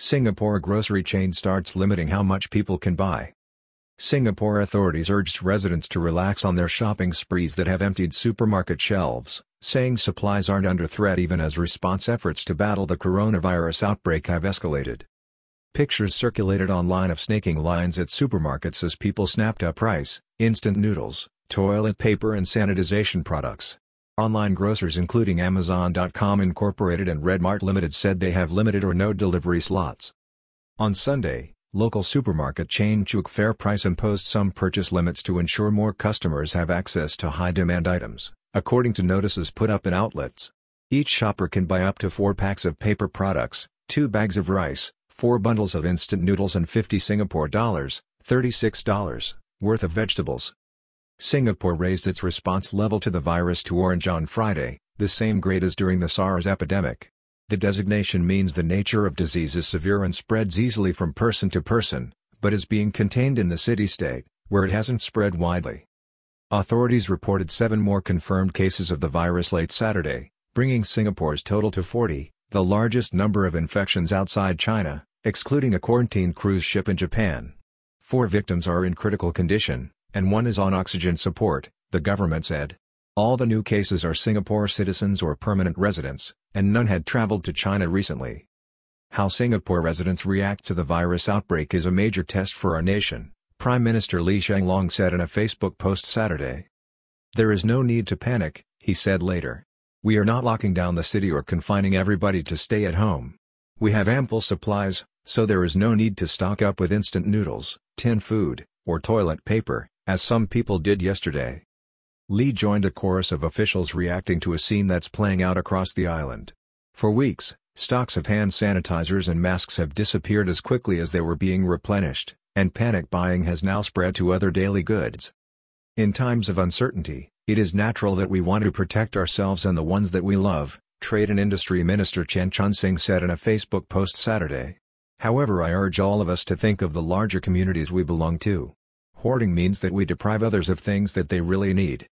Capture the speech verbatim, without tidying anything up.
Singapore grocery chain starts limiting how much people can buy. Singapore authorities urged residents to relax on their shopping sprees that have emptied supermarket shelves, saying supplies aren't under threat even as response efforts to battle the coronavirus outbreak have escalated. Pictures circulated online of snaking lines at supermarkets as people snapped up rice, instant noodles, toilet paper and sanitization products. Online grocers including Amazon dot com Incorporated and Redmart Limited said they have limited or no delivery slots. On Sunday, local supermarket chain Chook Fair Price imposed some purchase limits to ensure more customers have access to high-demand items, according to notices put up in outlets. Each shopper can buy up to four packs of paper products, two bags of rice, four bundles of instant noodles and fifty Singapore dollars, thirty-six dollars, worth of vegetables. Singapore raised its response level to the virus to orange on Friday, the same grade as during the SARS epidemic. The designation means the nature of disease is severe and spreads easily from person to person, but is being contained in the city-state, where it hasn't spread widely. Authorities reported seven more confirmed cases of the virus late Saturday, bringing Singapore's total to forty, the largest number of infections outside China, excluding a quarantine cruise ship in Japan. Four victims are in critical condition, and one is on oxygen support, the government said. All the new cases are Singapore citizens or permanent residents, and none had traveled to China recently. How Singapore residents react to the virus outbreak is a major test for our nation, Prime Minister Lee Hsien Loong said in a Facebook post Saturday. There is no need to panic, he said later. We are not locking down the city or confining everybody to stay at home. We have ample supplies, so there is no need to stock up with instant noodles, tin food, or toilet paper, as some people did yesterday. Lee joined a chorus of officials reacting to a scene that's playing out across the island. For weeks, stocks of hand sanitizers and masks have disappeared as quickly as they were being replenished, and panic buying has now spread to other daily goods. In times of uncertainty, it is natural that we want to protect ourselves and the ones that we love, Trade and Industry Minister Chen Chun-sing said in a Facebook post Saturday. However, I urge all of us to think of the larger communities we belong to. Hoarding means that we deprive others of things that they really need.